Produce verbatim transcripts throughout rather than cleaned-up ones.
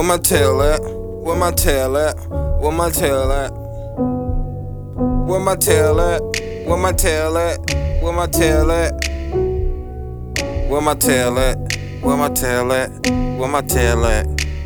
Where my tail at? Where my tail at? Where my tail at? Where my tail at? Where my tail at? Where my tail at? Where my tail at? Where my tail at? Where my tail at?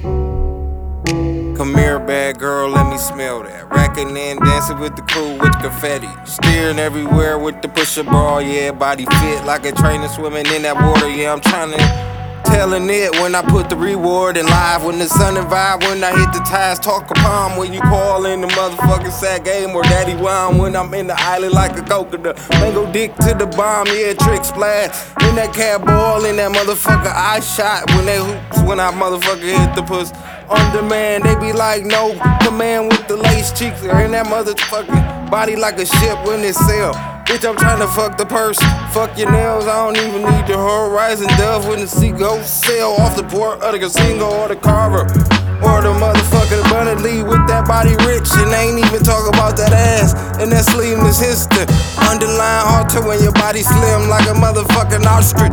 Come here, bad girl, let me smell that. Racking and dancing with the crew with confetti. Steering everywhere with the pusher bra, yeah, body fit like a trainer swimming in that water, yeah, I'm trying to. Telling it when I put the reward in live. When the sun and vibe, when I hit the ties, talk upon. When you call in the motherfucking sack game or daddy wine. When I'm in the island like a coconut. Mango dick to the bomb, yeah, trick splash. In that cat ball, in that motherfucker eye shot. When they hoops, when I motherfucker hit the puss. On demand, they be like, no command with the lace cheeks. Or in that motherfucking body like a ship when it sail. Bitch, I'm tryna fuck the purse, fuck your nails. I don't even need the horizon dove when the seagull sail off the port of the casino or the carver. Or the motherfucker abundantly with that body rich. And they ain't even talk about that ass and that sleeveless history. Underline halter when your body slim like a motherfucking ostrich.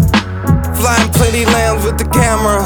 Flying plenty lambs with the camera.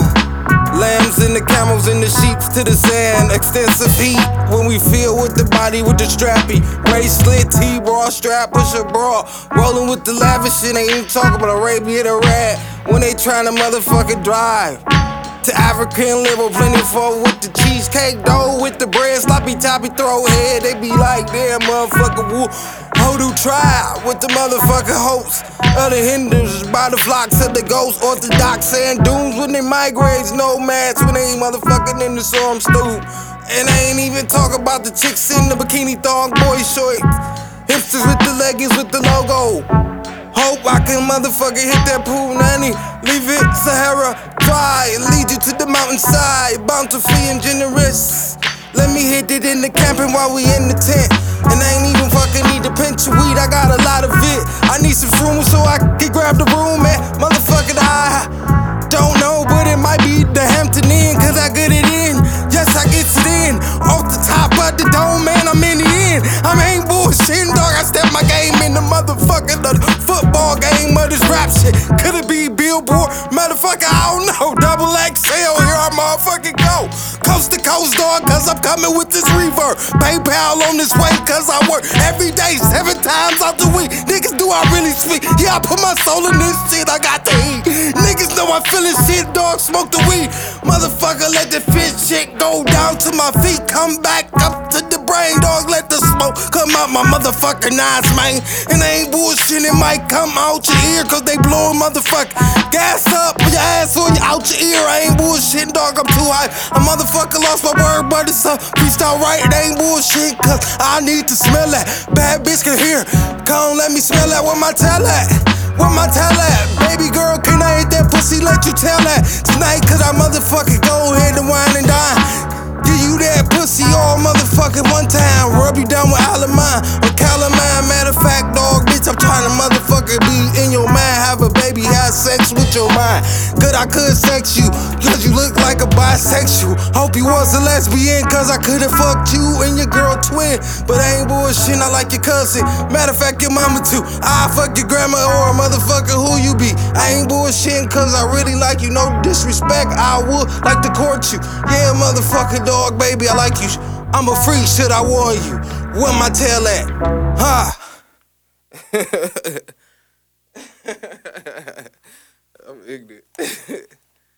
Lambs and the camels in the sheets to the sand. Extensive heat when we feel with the body with the strappy. Bracelet, T-bra, strap, push a bra. Rolling with the lavish shit, ain't even talking about Arabia the rat. When they tryna motherfucking drive to African liver, plenty for with the cheesecake dough. With the bread, sloppy toppy throw head. They be like, damn motherfucker, woo. Hoodoo tribe with the motherfucking hopes of the Hindus by the flocks of the ghosts. Orthodox sand dunes when they migrates, nomads when they ain't motherfucking in the storm stew. And I ain't even talk about the chicks in the bikini thong boy shorts. Hipsters with the leggings with the logo. Hope I can motherfucking hit that pool nanny. Leave it Sahara dry and lead you to the mountainside. Bountifully and generous. Let me hit it in the camping while we in the tent. And I ain't even fucking need to pinch of weed, I got a lot of it. I need some room so I can grab the room at motherfucking I don't know, but it might be the Hampton Inn, cause I get it in. Yes, I get it in. Off the top of the dome, man, I'm in the end. I ain't bullshitting, dog. I step my game in the motherfucking the football game of this rap shit. Could it be Billboard? Motherfucker, I don't know. Double X L, here I motherfucking go. Coast to coast, dog, cause I'm coming with this reverb. PayPal on this way, cause I work every day, seven times out the week. Niggas, do I really speak? Yeah, I put my soul in this shit, I got the heat. Niggas know I feelin' shit, dog, smoke the weed. Motherfucker, let the fit shit go down to my feet. Come back up to the brain, dog, let the smoke come out my motherfucking eyes, man. And I ain't bullshit, it might come out your ear, cause they blowin' motherfucker gas up your ass or you out your ear. I ain't bullshitting, dog, I'm too high. A motherfucker lost my word, but it's a freestyle right. It ain't bullshit, cause I need to smell that. Bad bitch can hear. Come on, let me smell that. Where my tail at? Where my tail at? Baby girl, can I hit that pussy? Let you tell that tonight, cause I motherfucking go ahead and wine and dine. Give you that pussy all motherfucking one time. Rub you down with Alamine or Calamine. Matter of fact, dog, bitch, I'm trying to motherfucker be in your mind. Have a baby, have sex with your mind. Good, I could sex you, cause you look like a bisexual. Hope you was a lesbian, cause I could've fucked you and your girl twin. But I ain't bullshit, I like your cousin. Matter of fact, your mama too. I fuck your grandma or a motherfucker who you be. I ain't bullshitting, cause I really like you. No disrespect, I would like to court you. Yeah, motherfucker, dog, baby, I like you. I'm a freak, should I warn you? Where my tail at? Huh? I'm ignorant.